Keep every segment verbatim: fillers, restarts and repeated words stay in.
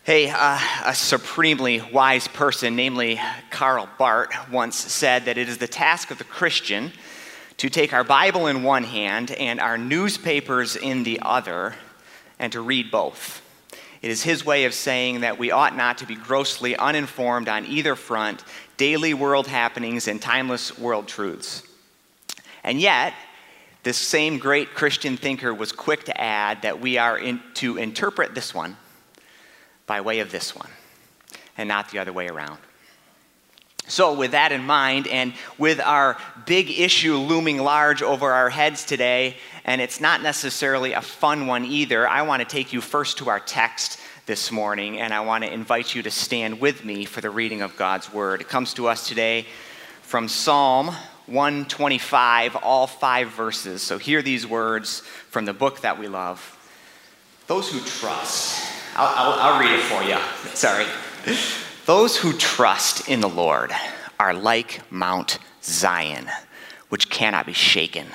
Hey, uh, a supremely wise person, namely Karl Barth, once said that it is the task of the Christian to take our Bible in one hand and our newspapers in the other, and to read both. It is his way of saying that we ought not to be grossly uninformed on either front, daily world happenings and timeless world truths. And yet, this same great Christian thinker was quick to add that we are in, to interpret this one by way of this one, and not the other way around. So with that in mind, and with our big issue looming large over our heads today, and it's not necessarily a fun one either, I want to take you first to our text this morning, and I want to invite you to stand with me for the reading of God's Word. It comes to us today from Psalm one twenty-five, all five verses. So hear these words from the book that we love. Those who trust... I'll, I'll, I'll read it for you. Sorry. Those who trust in the Lord are like Mount Zion, which cannot be shaken,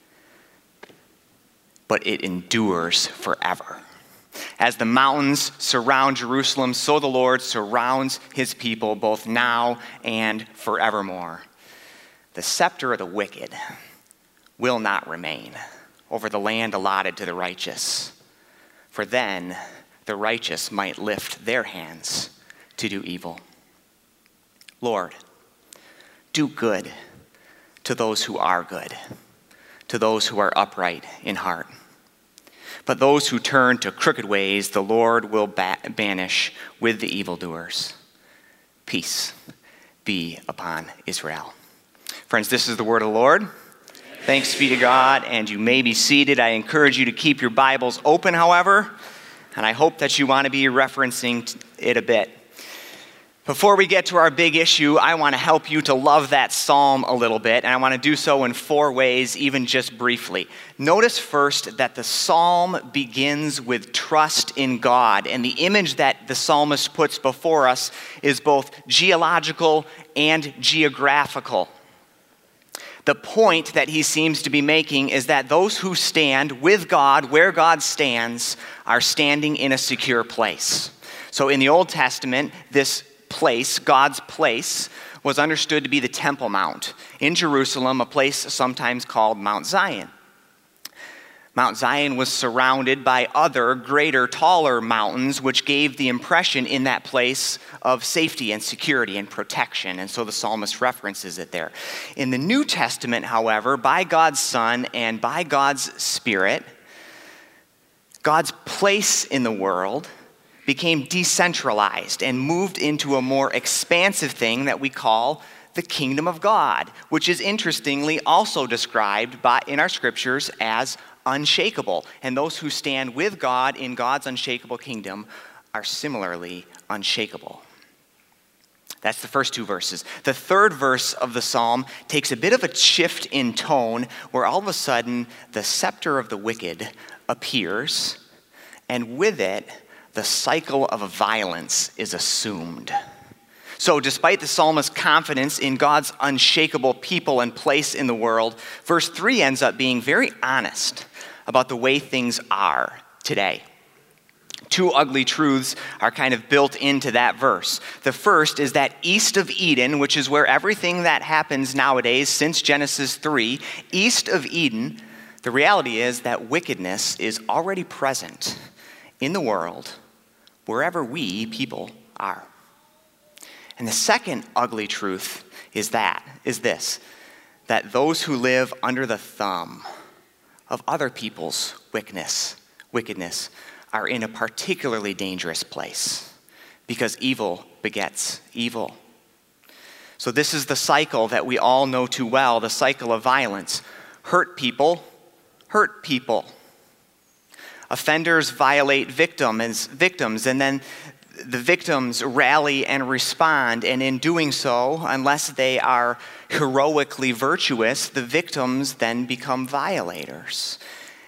but it endures forever. As the mountains surround Jerusalem, so the Lord surrounds his people both now and forevermore. The scepter of the wicked will not remain over the land allotted to the righteous, for then the righteous might lift their hands to do evil. Lord, do good to those who are good, to those who are upright in heart. But those who turn to crooked ways, the Lord will ba- banish with the evildoers. Peace be upon Israel. Friends, this is the word of the Lord. Thanks be to God, and you may be seated. I encourage you to keep your Bibles open, however, and I hope that you want to be referencing it a bit. Before we get to our big issue, I want to help you to love that psalm a little bit, and I want to do so in four ways, even just briefly. Notice first that the psalm begins with trust in God, and the image that the psalmist puts before us is both geological and geographical. The point that he seems to be making is that those who stand with God, where God stands, are standing in a secure place. So in the Old Testament, this place, God's place, was understood to be the Temple Mount in Jerusalem, a place sometimes called Mount Zion. Mount Zion was surrounded by other, greater, taller mountains, which gave the impression in that place of safety and security and protection, and so the psalmist references it there. In the New Testament, however, by God's Son and by God's Spirit, God's place in the world became decentralized and moved into a more expansive thing that we call the kingdom of God, which is interestingly also described by, in our scriptures as unshakable. And those who stand with God in God's unshakable kingdom are similarly unshakable. That's the first two verses. The third verse of the psalm takes a bit of a shift in tone, where all of a sudden the scepter of the wicked appears, and with it, the cycle of violence is assumed. So despite the psalmist's confidence in God's unshakable people and place in the world, verse three ends up being very honest about the way things are today. Two ugly truths are kind of built into that verse. The first is that east of Eden, which is where everything that happens nowadays since Genesis three, east of Eden, the reality is that wickedness is already present in the world wherever we people are. And the second ugly truth is that, is this, that those who live under the thumb of other people's wickedness, wickedness are in a particularly dangerous place, because evil begets evil. So this is the cycle that we all know too well, the cycle of violence. Hurt people, hurt people. Offenders violate victims, victims, and then the victims rally and respond, and in doing so, unless they are heroically virtuous, the victims then become violators.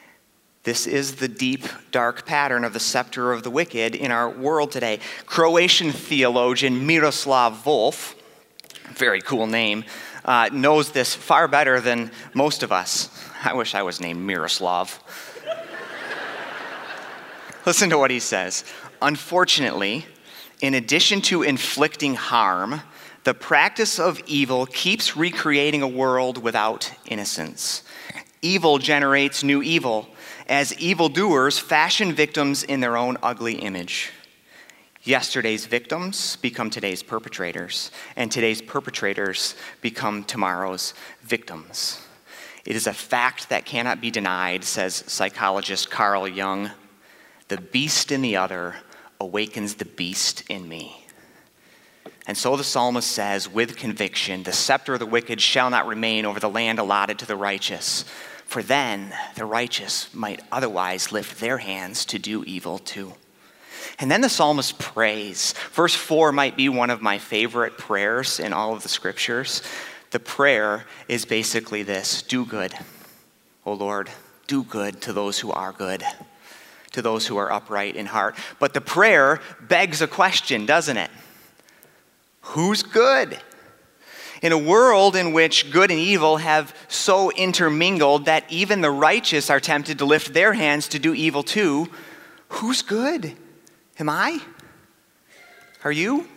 This is the deep, dark pattern of the scepter of the wicked in our world today. Croatian theologian Miroslav Volf, very cool name, uh, knows this far better than most of us. I wish I was named Miroslav. Listen to what he says. Unfortunately, In addition to inflicting harm, the practice of evil keeps recreating a world without innocence. Evil generates new evil, as evildoers fashion victims in their own ugly image. Yesterday's victims become today's perpetrators, and today's perpetrators become tomorrow's victims. It is a fact that cannot be denied, says psychologist Carl Jung. The beast in the other awakens the beast in me. And so the psalmist says with conviction, the scepter of the wicked shall not remain over the land allotted to the righteous, for then the righteous might otherwise lift their hands to do evil too. And then the psalmist prays. Verse four might be one of my favorite prayers in all of the scriptures. The prayer is basically this: do good, O Lord, do good to those who are good, to those who are upright in heart. But the prayer begs a question, doesn't it? Who's good? In a world in which good and evil have so intermingled that even the righteous are tempted to lift their hands to do evil too, who's good? Am I? Are you?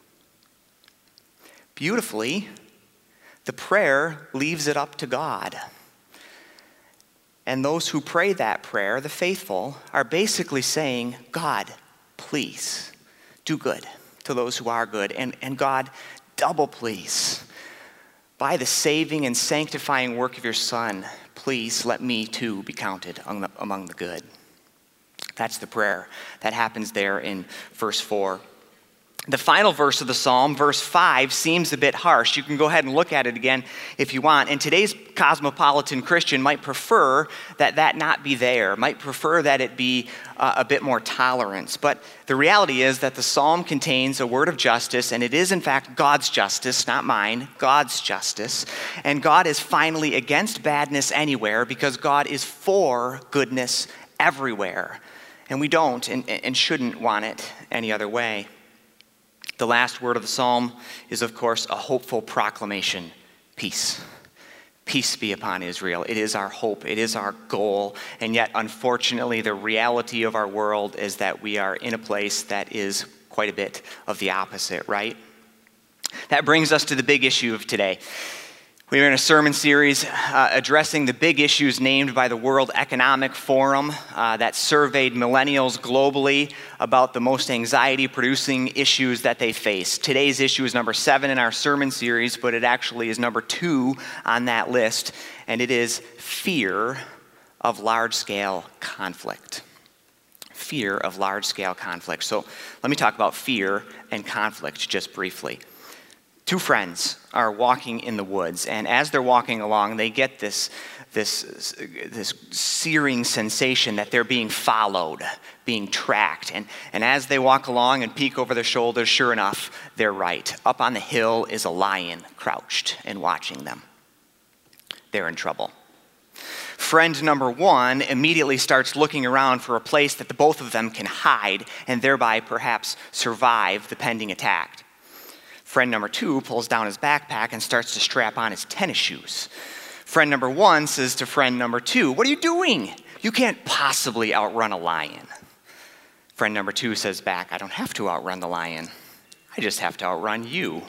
Beautifully, the prayer leaves it up to God. And those who pray that prayer, the faithful, are basically saying, God, please do good to those who are good. And, and God, double please, by the saving and sanctifying work of your Son, please let me too be counted among the, among the good. That's the prayer that happens there in verse four. The final verse of the psalm, verse five, seems a bit harsh. You can go ahead and look at it again if you want. And today's cosmopolitan Christian might prefer that that not be there, might prefer that it be uh, a bit more tolerance. But the reality is that the psalm contains a word of justice, and it is in fact God's justice, not mine, God's justice. And God is finally against badness anywhere because God is for goodness everywhere. And we don't and, and shouldn't want it any other way. The last word of the psalm is, of course, a hopeful proclamation: peace. Peace be upon Israel. It is our hope. It is our goal. And yet, unfortunately, the reality of our world is that we are in a place that is quite a bit of the opposite, right? That brings us to the big issue of today. We are in a sermon series uh, addressing the big issues named by the World Economic Forum uh, that surveyed millennials globally about the most anxiety-producing issues that they face. Today's issue is number seven in our sermon series, but it actually is number two on that list, and it is fear of large-scale conflict. Fear of large-scale conflict. So let me talk about fear and conflict just briefly. Two friends are walking in the woods, and as they're walking along, they get this, this, this searing sensation that they're being followed, being tracked. And, and as they walk along and peek over their shoulders, sure enough, they're right. Up on the hill is a lion crouched and watching them. They're in trouble. Friend number one immediately starts looking around for a place that the both of them can hide and thereby perhaps survive the pending attack. Friend number two pulls down his backpack and starts to strap on his tennis shoes. Friend number one says to friend number two, "What are you doing? You can't possibly outrun a lion." Friend number two says back, "I don't have to outrun the lion. I just have to outrun you."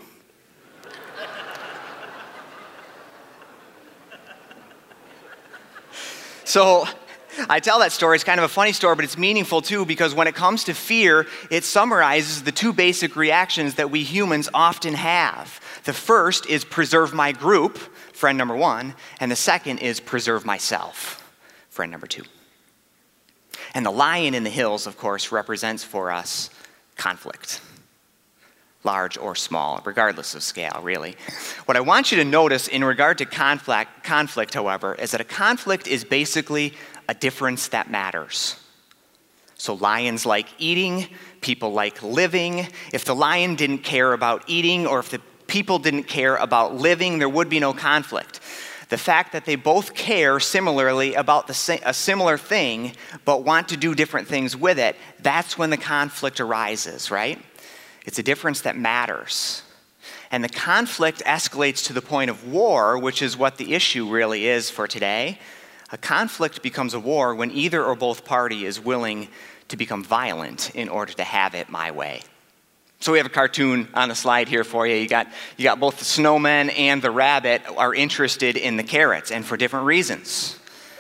So I tell that story. It's kind of a funny story, but it's meaningful too, because when it comes to fear, it summarizes the two basic reactions that we humans often have. The first is preserve my group, friend number one, and the second is preserve myself, friend number two. And the lion in the hills, of course, represents for us conflict. Large or small, regardless of scale, really. What I want you to notice in regard to conflict, conflict, however, is that a conflict is basically a difference that matters. So lions like eating, people like living. If the lion didn't care about eating, or if the people didn't care about living, there would be no conflict. The fact that they both care similarly about the, a similar thing, but want to do different things with it, that's when the conflict arises, right? It's a difference that matters. And the conflict escalates to the point of war, which is what the issue really is for today. A conflict becomes a war when either or both party is willing to become violent in order to have it my way. So we have a cartoon on the slide here for you. You got, you got both the snowman and the rabbit are interested in the carrots, and for different reasons.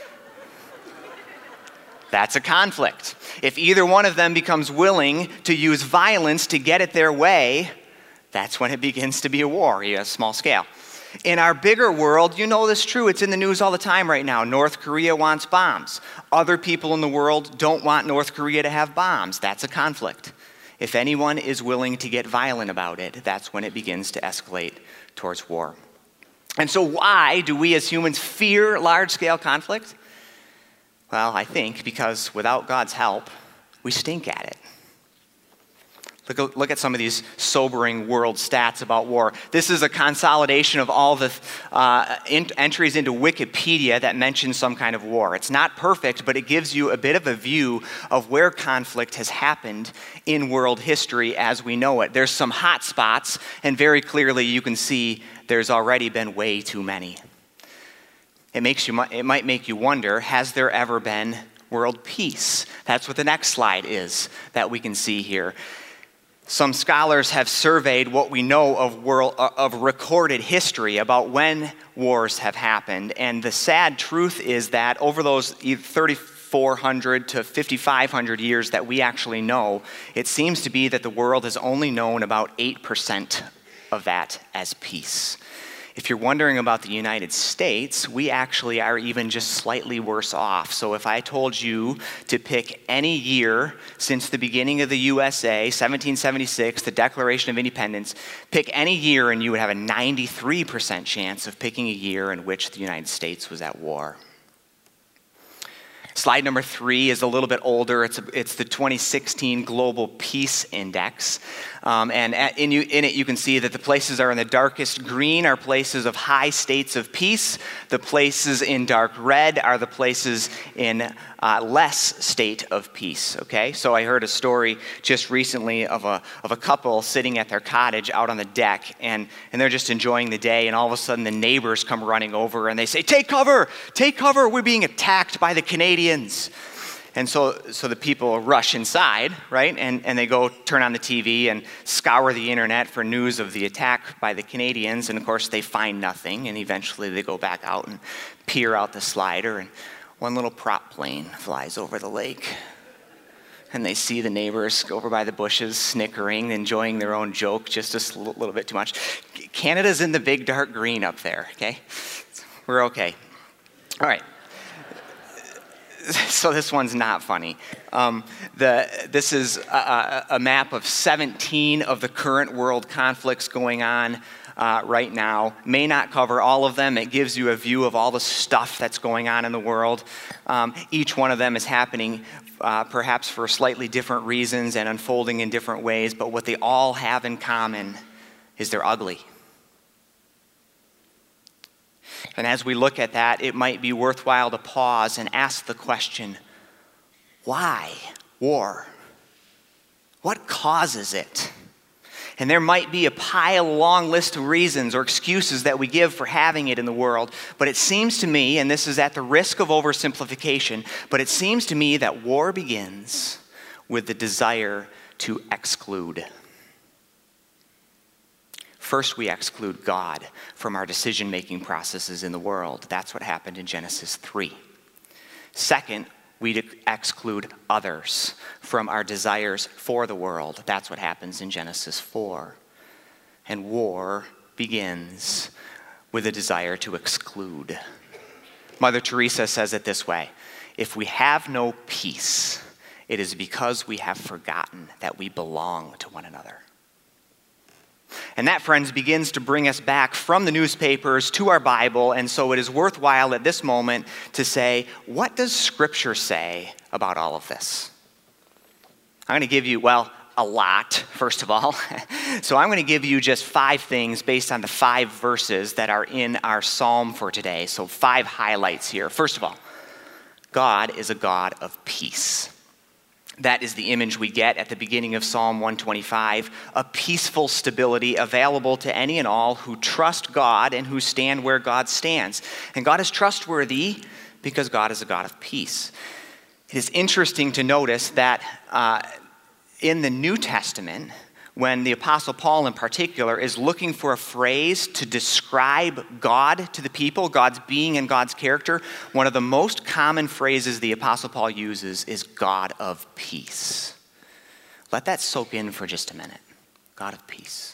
That's a conflict. If either one of them becomes willing to use violence to get it their way, that's when it begins to be a war, a small scale. In our bigger world, you know this is true. It's in the news all the time right now. North Korea wants bombs. Other people in the world don't want North Korea to have bombs. That's a conflict. If anyone is willing to get violent about it, that's when it begins to escalate towards war. And so why do we as humans fear large-scale conflict? Well, I think because without God's help, we stink at it. Look, look at some of these sobering world stats about war. This is a consolidation of all the uh, in, entries into Wikipedia that mention some kind of war. It's not perfect, but it gives you a bit of a view of where conflict has happened in world history as we know it. There's some hot spots, and very clearly you can see there's already been way too many. It makes you, it might make you wonder, has there ever been world peace? That's what the next slide is that we can see here. Some scholars have surveyed what we know of world, of recorded history about when wars have happened, and the sad truth is that over those thirty-four hundred to fifty-five hundred years that we actually know, it seems to be that the world has only known about eight percent of that as peace. If you're wondering about the United States, we actually are even just slightly worse off. So if I told you to pick any year since the beginning of the U S A, seventeen seventy-six, the Declaration of Independence, pick any year and you would have a ninety-three percent chance of picking a year in which the United States was at war. Slide number three is a little bit older. It's, a, it's the twenty sixteen Global Peace Index. Um, and at, in, you, in it, you can see that the places are in the darkest green are places of high states of peace. The places in dark red are the places in uh, less state of peace, okay? So I heard a story just recently of a, of a couple sitting at their cottage out on the deck, and, and they're just enjoying the day, and all of a sudden the neighbors come running over, and they say, "Take cover! Take cover! We're being attacked by the Canadians." And so, so the people rush inside, right? And, and they go turn on the T V and scour the internet for news of the attack by the Canadians. And of course, they find nothing. And eventually they go back out and peer out the slider. And one little prop plane flies over the lake. And they see the neighbors over by the bushes, snickering, enjoying their own joke just a little bit too much. Canada's in the big dark green up there, okay? We're okay. All right. So this one's not funny. Um, the, this is a, a map of seventeen of the current world conflicts going on uh, right now. May not cover all of them. It gives you a view of all the stuff that's going on in the world. Um, each one of them is happening uh, perhaps for slightly different reasons and unfolding in different ways, but what they all have in common is they're ugly. And as we look at that, it might be worthwhile to pause and ask the question, why war? What causes it? And there might be a pile, long list of reasons or excuses that we give for having it in the world, but it seems to me, and this is at the risk of oversimplification, but it seems to me that war begins with the desire to exclude. First, we exclude God from our decision-making processes in the world. That's what happened in Genesis three. Second, we exclude others from our desires for the world. That's what happens in Genesis four. And war begins with a desire to exclude. Mother Teresa says it this way: if we have no peace, it is because we have forgotten that we belong to one another. And that, friends, begins to bring us back from the newspapers to our Bible, and so it is worthwhile at this moment to say, what does Scripture say about all of this? I'm going to give you, well, a lot, first of all. So I'm going to give you just five things based on the five verses that are in our psalm for today. So five highlights here. First of all, God is a God of peace. That is the image we get at the beginning of Psalm one twenty-five, a peaceful stability available to any and all who trust God and who stand where God stands. And God is trustworthy because God is a God of peace. It is interesting to notice that uh, in the New Testament, when the Apostle Paul in particular is looking for a phrase to describe God to the people, God's being and God's character, one of the most common phrases the Apostle Paul uses is God of peace. Let that soak in for just a minute. God of peace.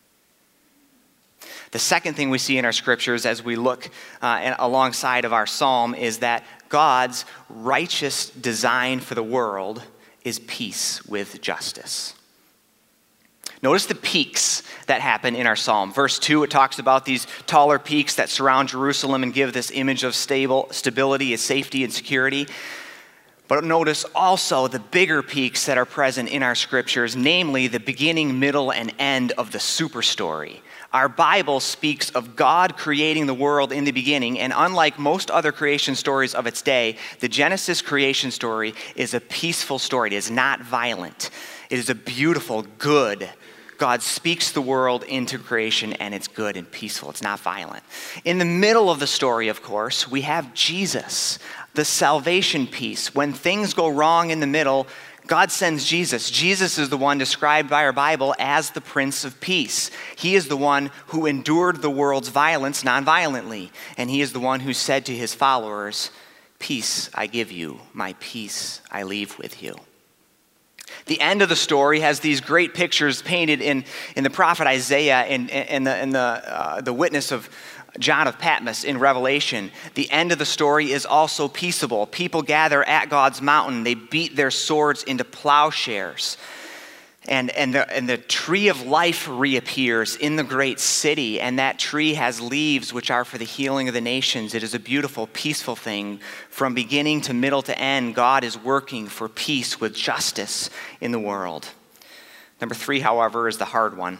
The second thing we see in our scriptures as we look uh, alongside of our psalm is that God's righteous design for the world is peace with justice. Notice the peaks that happen in our psalm. Verse two, it talks about these taller peaks that surround Jerusalem and give this image of stable stability, safety, and security. But notice also the bigger peaks that are present in our scriptures, namely the beginning, middle, and end of the super story. Our Bible speaks of God creating the world in the beginning, and unlike most other creation stories of its day, the Genesis creation story is a peaceful story. It is not violent. It is a beautiful, good. God speaks the world into creation, and it's good and peaceful. It's not violent. In the middle of the story, of course, we have Jesus, the salvation piece. When things go wrong in the middle, God sends Jesus. Jesus is the one described by our Bible as the Prince of Peace. He is the one who endured the world's violence nonviolently, and he is the one who said to his followers, "Peace I give you, my peace I leave with you." The end of the story has these great pictures painted in, in the prophet Isaiah and, and, the, and the, uh, the witness of John of Patmos in Revelation. The end of the story is also peaceable. People gather at God's mountain. They beat their swords into plowshares. And, and, the, and the tree of life reappears in the great city, and that tree has leaves which are for the healing of the nations. It is a beautiful, peaceful thing. From beginning to middle to end, God is working for peace with justice in the world. Number three, however, is the hard one.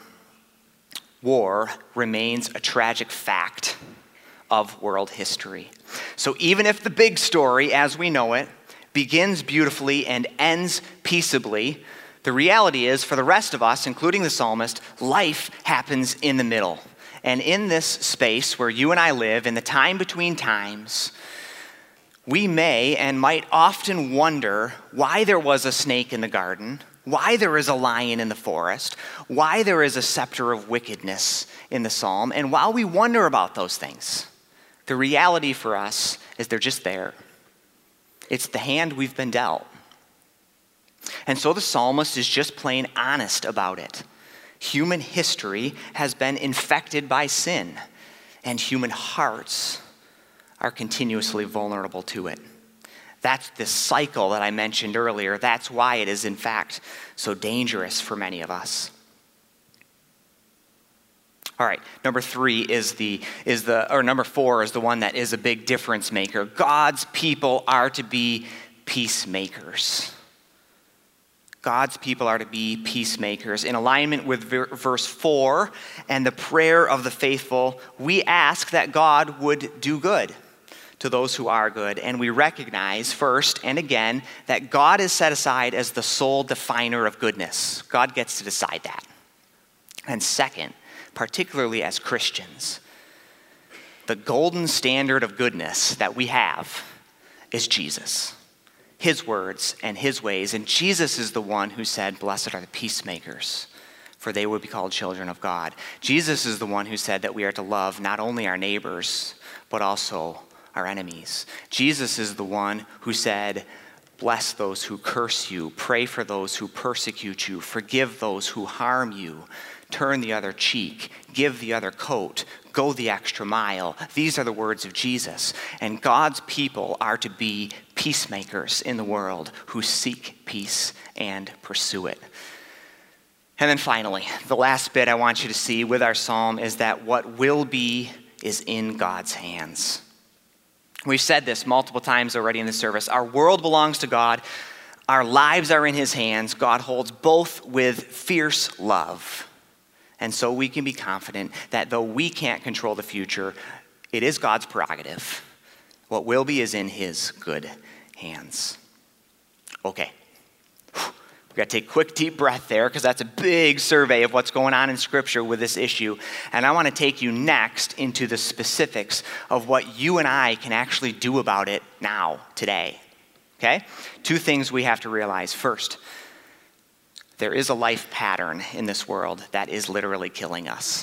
War remains a tragic fact of world history. So even if the big story, as we know it, begins beautifully and ends peaceably, the reality is, for the rest of us, including the psalmist, life happens in the middle. And in this space where you and I live, in the time between times, we may and might often wonder why there was a snake in the garden, why there is a lion in the forest, why there is a scepter of wickedness in the psalm. And while we wonder about those things, the reality for us is they're just there. It's the hand we've been dealt. And so the psalmist is just plain honest about it. Human history has been infected by sin, and human hearts are continuously vulnerable to it. That's the cycle that I mentioned earlier. That's why it is, in fact, so dangerous for many of us. All right, number three is the, is the, or number four is the one that is a big difference maker. God's people are to be peacemakers. God's people are to be peacemakers. In alignment with verse four and the prayer of the faithful, we ask that God would do good to those who are good. And we recognize first and again that God is set aside as the sole definer of goodness. God gets to decide that. And second, particularly as Christians, the golden standard of goodness that we have is Jesus. His words and his ways. And Jesus is the one who said, "Blessed are the peacemakers, for they will be called children of God." Jesus is the one who said that we are to love not only our neighbors, but also our enemies. Jesus is the one who said, "Bless those who curse you, pray for those who persecute you, forgive those who harm you, turn the other cheek, give the other coat, go the extra mile." These are the words of Jesus. And God's people are to be peacemakers in the world who seek peace and pursue it. And then finally, the last bit I want you to see with our psalm is that what will be is in God's hands. We've said this multiple times already in the service. Our world belongs to God. Our lives are in his hands. God holds both with fierce love. And so we can be confident that though we can't control the future, it is God's prerogative. What will be is in his good hands. Okay. We've got to take a quick deep breath there because that's a big survey of what's going on in Scripture with this issue. And I want to take you next into the specifics of what you and I can actually do about it now, today. Okay? Two things we have to realize. First, there is a life pattern in this world that is literally killing us.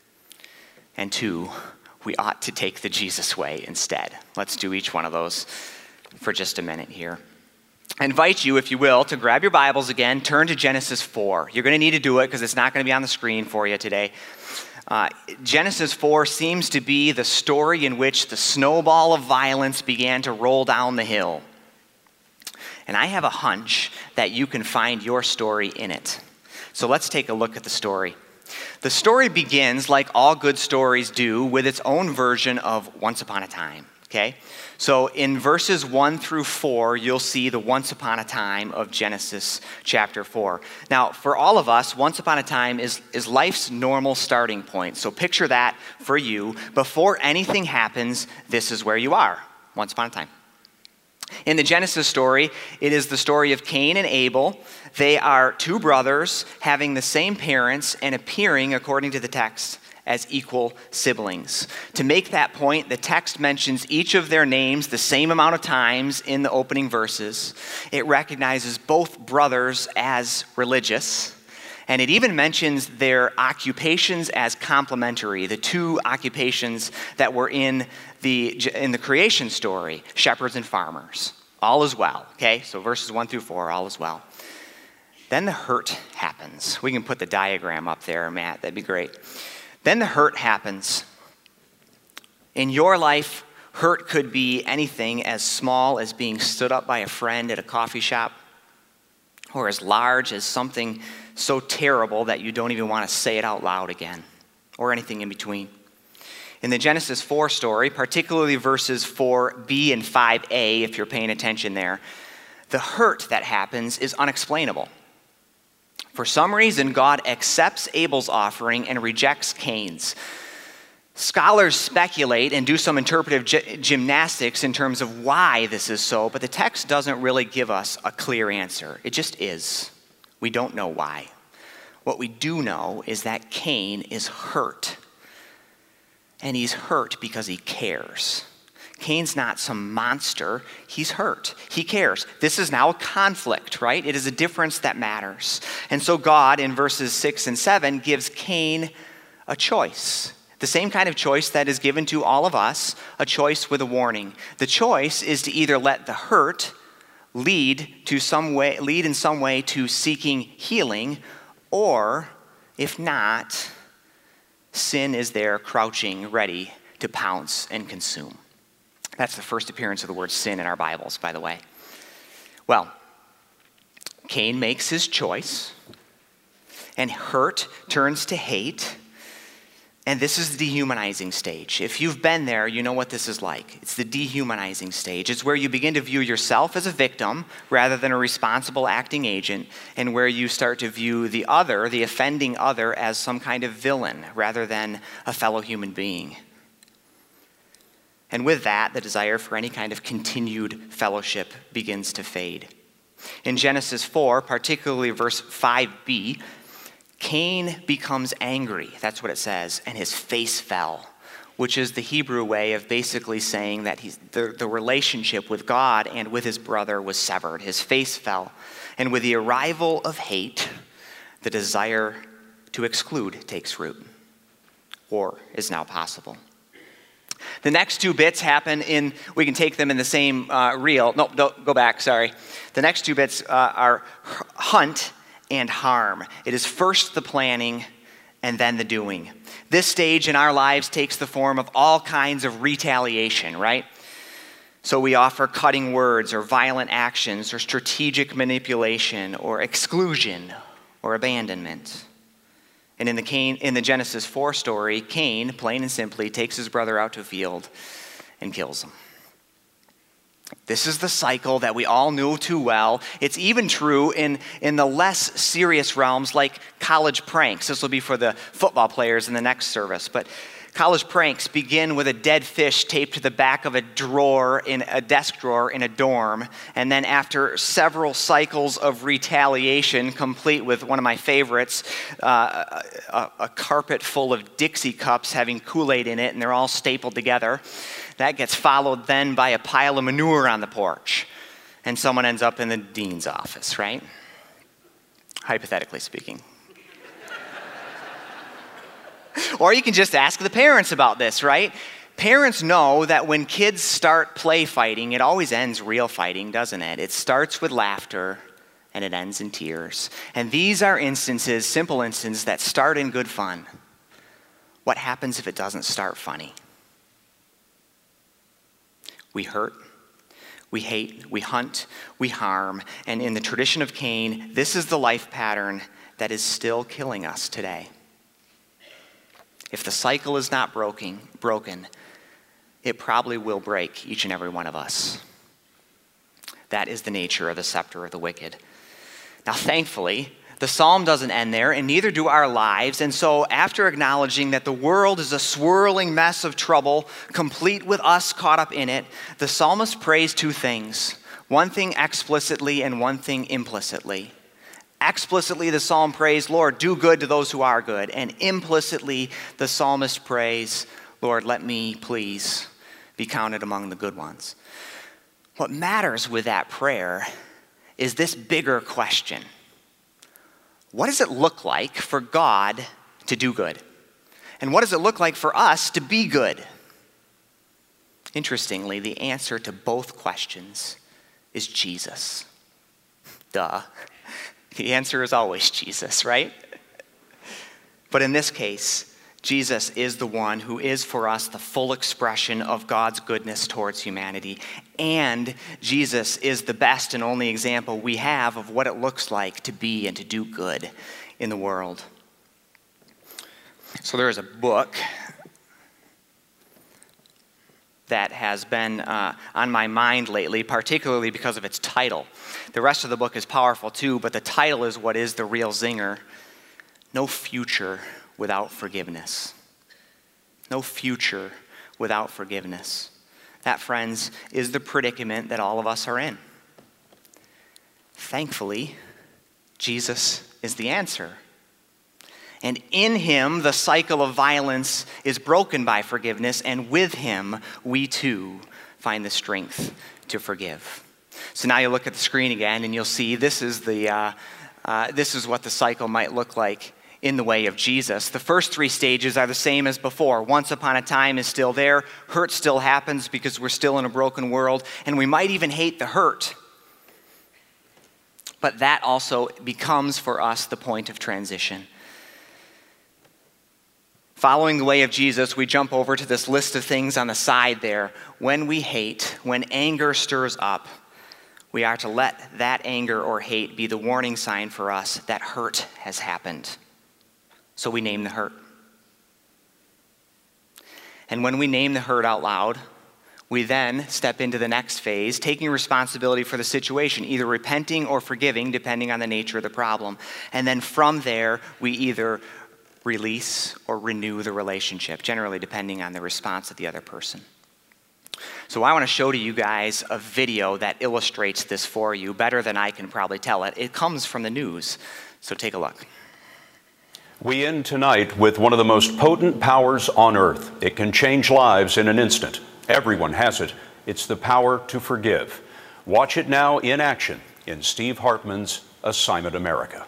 And two, we ought to take the Jesus way instead. Let's do each one of those for just a minute here. I invite you, if you will, to grab your Bibles again, turn to Genesis four. You're going to need to do it because it's not going to be on the screen for you today. Uh, Genesis four seems to be the story in which the snowball of violence began to roll down the hill. And I have a hunch that you can find your story in it. So let's take a look at the story. The story begins, like all good stories do, with its own version of Once Upon a Time, okay? So in verses one through four, you'll see the Once Upon a Time of Genesis chapter four. Now, for all of us, Once Upon a Time is, is life's normal starting point. So picture that for you. Before anything happens, this is where you are, Once Upon a Time. In the Genesis story, it is the story of Cain and Abel. They are two brothers having the same parents and appearing, according to the text, as equal siblings. To make that point, the text mentions each of their names the same amount of times in the opening verses. It recognizes both brothers as religious, and it even mentions their occupations as complementary, the two occupations that were in the, in the creation story, shepherds and farmers. All is well, okay? So verses one through four, all is well. Then the hurt happens. We can put the diagram up there, Matt, that'd be great. Then the hurt happens. In your life, hurt could be anything as small as being stood up by a friend at a coffee shop, or as large as something so terrible that you don't even want to say it out loud again, or anything in between. In the Genesis four story, particularly verses four b and five a, if you're paying attention there, the hurt that happens is unexplainable. For some reason, God accepts Abel's offering and rejects Cain's. Scholars speculate and do some interpretive gy- gymnastics in terms of why this is so, but the text doesn't really give us a clear answer. It just is. We don't know why. What we do know is that Cain is hurt. And he's hurt because he cares. Cain's not some monster. He's hurt. He cares. This is now a conflict, right? It is a difference that matters. And so God, in verses six and seven, gives Cain a choice. The same kind of choice that is given to all of us, a choice with a warning. The choice is to either let the hurt lead to some way, lead in some way to seeking healing, or if not, sin is there crouching, ready to pounce and consume. That's the first appearance of the word sin in our Bibles, by the way. Well, Cain makes his choice, and hurt turns to hate, and this is the dehumanizing stage. If you've been there, you know what this is like. It's the dehumanizing stage. It's where you begin to view yourself as a victim rather than a responsible acting agent, and where you start to view the other, the offending other, as some kind of villain rather than a fellow human being. And with that, the desire for any kind of continued fellowship begins to fade. In Genesis four, particularly verse five b, Cain becomes angry. That's what it says. And his face fell, which is the Hebrew way of basically saying that he's, the, the relationship with God and with his brother was severed. His face fell. And with the arrival of hate, the desire to exclude takes root. War is now possible. The next two bits happen in, we can take them in the same uh, reel. No, don't, go back, sorry. The next two bits uh, are hunt and harm. It is first the planning and then the doing. This stage in our lives takes the form of all kinds of retaliation, right? So we offer cutting words or violent actions or strategic manipulation or exclusion or abandonment. And in the Cain, in the Genesis four story, Cain, plain and simply, takes his brother out to a field and kills him. This is the cycle that we all know too well. It's even true in, in the less serious realms like college pranks. This will be for the football players in the next service. But college pranks begin with a dead fish taped to the back of a drawer, in a desk drawer in a dorm. And then after several cycles of retaliation, complete with one of my favorites, uh, a, a carpet full of Dixie cups having Kool-Aid in it, and they're all stapled together. That gets followed then by a pile of manure on the porch. And someone ends up in the dean's office, right? hypothetically speaking. Or you can just ask the parents about this, right? Parents know that when kids start play fighting, it always ends real fighting, doesn't it? It starts with laughter and it ends in tears. And these are instances, simple instances, that start in good fun. What happens if it doesn't start funny? We hurt, we hate, we hunt, we harm, and in the tradition of Cain, this is the life pattern that is still killing us today. If the cycle is not broken, broken, it probably will break each and every one of us. That is the nature of the scepter of the wicked. Now, thankfully, the psalm doesn't end there, and neither do our lives. And so, after acknowledging that the world is a swirling mess of trouble, complete with us caught up in it, the psalmist prays two things. One thing explicitly and one thing implicitly. Explicitly, the psalm prays, Lord, do good to those who are good. And implicitly, the psalmist prays, Lord, let me please be counted among the good ones. What matters with that prayer is this bigger question. What does it look like for God to do good? And what does it look like for us to be good? Interestingly, the answer to both questions is Jesus. Duh. The answer is always Jesus, right? But in this case, Jesus is the one who is for us the full expression of God's goodness towards humanity. And Jesus is the best and only example we have of what it looks like to be and to do good in the world. So there is a book that has been uh, on my mind lately, particularly because of its title. The rest of the book is powerful too, but the title is what is the real zinger. No future without forgiveness. No future without forgiveness. That, friends, is the predicament that all of us are in. Thankfully, Jesus is the answer. And in him, the cycle of violence is broken by forgiveness, and with him, we too find the strength to forgive. So now you look at the screen again, and you'll see this is the uh, uh, this is what the cycle might look like in the way of Jesus. The first three stages are the same as before. Once upon a time is still there. Hurt still happens because we're still in a broken world, and we might even hate the hurt. But that also becomes for us the point of transition. Following the way of Jesus, we jump over to this list of things on the side there. When we hate, when anger stirs up, we are to let that anger or hate be the warning sign for us that hurt has happened. So we name the hurt. And when we name the hurt out loud, we then step into the next phase, taking responsibility for the situation, either repenting or forgiving, depending on the nature of the problem. And then from there, we either release or renew the relationship, generally depending on the response of the other person. So I want to show to you guys a video that illustrates this for you better than I can probably tell it. It comes from the news, so take a look. We end tonight with one of the most potent powers on earth. It can change lives in an instant. Everyone has it. It's the power to forgive. Watch it now in action in Steve Hartman's Assignment America.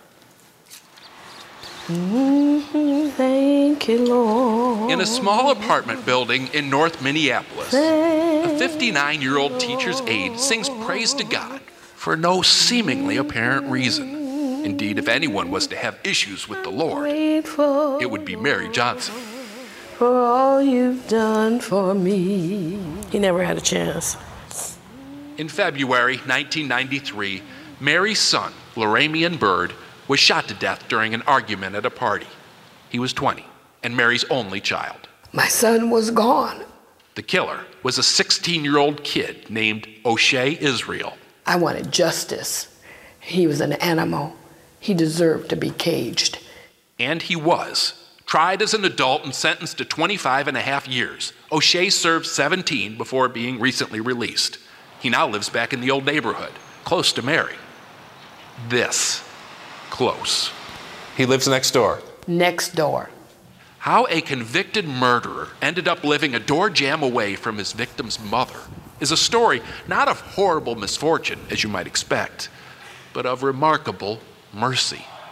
Mm-hmm. Thank you, Lord. In a small apartment building in North Minneapolis, a fifty-nine-year-old teacher's aide sings praise to God for no seemingly apparent reason. Indeed, if anyone was to have issues with the Lord, it would be Mary Johnson. For all you've done for me. He never had a chance. In February nineteen ninety-three, Mary's son, Laramian Bird, was shot to death during an argument at a party. He was twenty, and Mary's only child. My son was gone. The killer was a sixteen-year-old kid named O'Shea Israel. I wanted justice. He was an animal. He deserved to be caged. And he was. Tried as an adult and sentenced to twenty-five and a half years. O'Shea served seventeen before being recently released. He now lives back in the old neighborhood, close to Mary. This close. He lives next door. Next door. How a convicted murderer ended up living a door jam away from his victim's mother is a story not of horrible misfortune, as you might expect, but of remarkable mercy.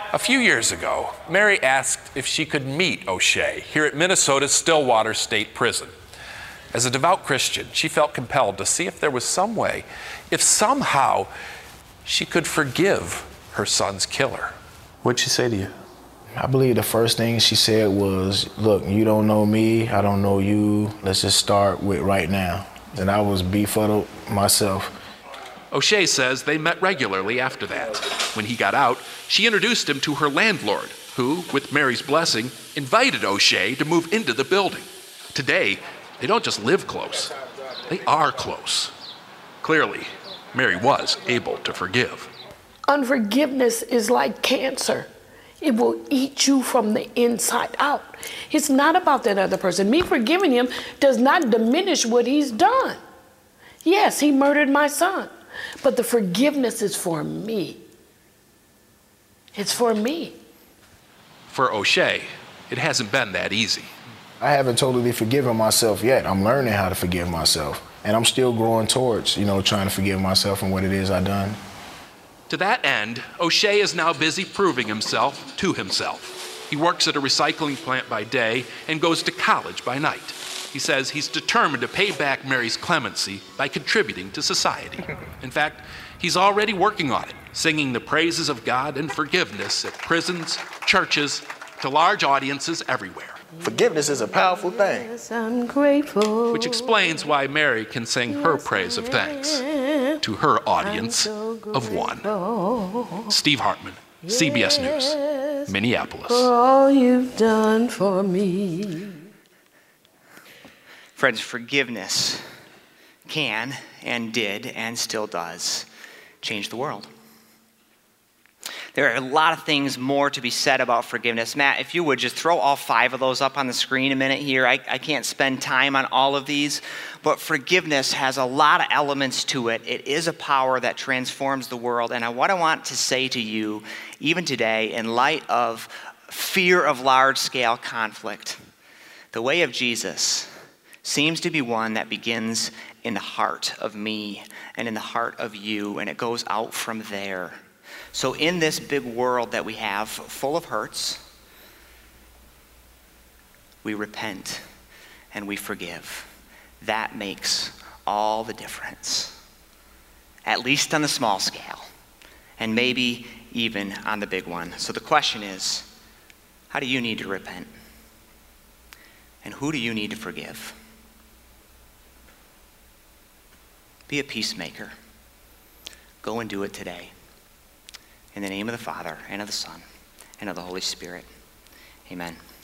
A few years ago, Mary asked if she could meet O'Shea here at Minnesota's Stillwater State Prison. As a devout Christian, she felt compelled to see if there was some way, if somehow she could forgive her son's killer. What'd she say to you? I believe the first thing she said was, look, you don't know me, I don't know you, let's just start with right now. And I was befuddled myself. O'Shea says they met regularly after that. When he got out, she introduced him to her landlord, who, with Mary's blessing, invited O'Shea to move into the building. Today, they don't just live close, they are close. Clearly, Mary was able to forgive. Unforgiveness is like cancer. It will eat you from the inside out. It's not about that other person. Me forgiving him does not diminish what he's done. Yes, he murdered my son, but the forgiveness is for me. It's for me. For O'Shea, it hasn't been that easy. I haven't totally forgiven myself yet. I'm learning how to forgive myself. And I'm still growing towards, you know, trying to forgive myself and what it is I've done. To that end, O'Shea is now busy proving himself to himself. He works at a recycling plant by day and goes to college by night. He says he's determined to pay back Mary's clemency by contributing to society. In fact, he's already working on it, singing the praises of God and forgiveness at prisons, churches, to large audiences everywhere. Forgiveness is a powerful thing. Yes, I'm grateful. Which explains why Mary can sing her praise of thanks to her audience of one. Steve Hartman, C B S News, Minneapolis. For all you've done for me. Friends, forgiveness can and did and still does change the world. There are a lot of things more to be said about forgiveness. Matt, if you would just throw all five of those up on the screen a minute here. I, I can't spend time on all of these, but forgiveness has a lot of elements to it. It is a power that transforms the world. And what I want to say to you, even today, in light of fear of large-scale conflict, the way of Jesus seems to be one that begins in the heart of me and in the heart of you, and it goes out from there. So in this big world that we have, full of hurts, we repent and we forgive. That makes all the difference, at least on the small scale, and maybe even on the big one. So the question is, how do you need to repent? And who do you need to forgive? Be a peacemaker. Go and do it today. In the name of the Father, and of the Son, and of the Holy Spirit. Amen.